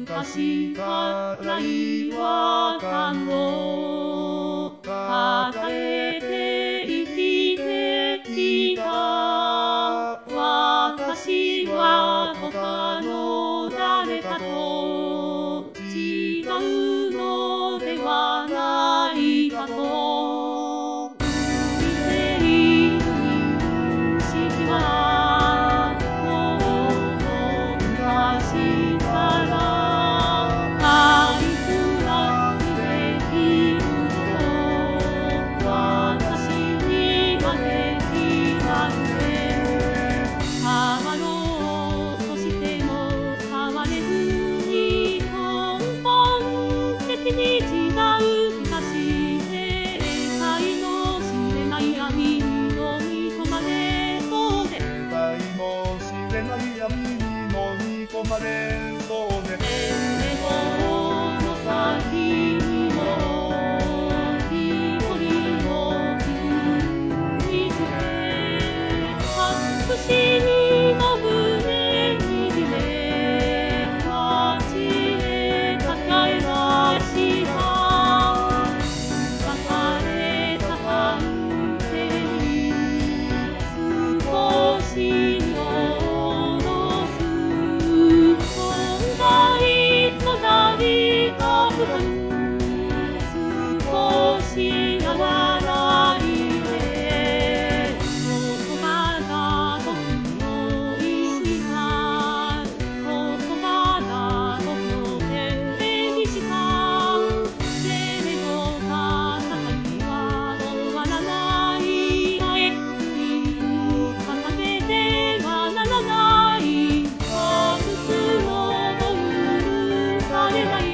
昔から違和感を抱えて生きてきた私は他の誰かと違うのではないかと見ている認識はもう昔からあいつらできること私にはできない変わろうとしても変われずに根本的に違う気がして世界の知れない闇に飲み込まれそうで世界の知れない闇に飲み込まれそうでこの先にも一人の自分見つけ私にの胸に秘め街へかけました別れた反省に少し下ろす問題となりた部分少し和らいで言葉が僕の言いた言葉が僕の手にしたけれど戦いは終わらないあえに重ねてはならない「あくつの許されない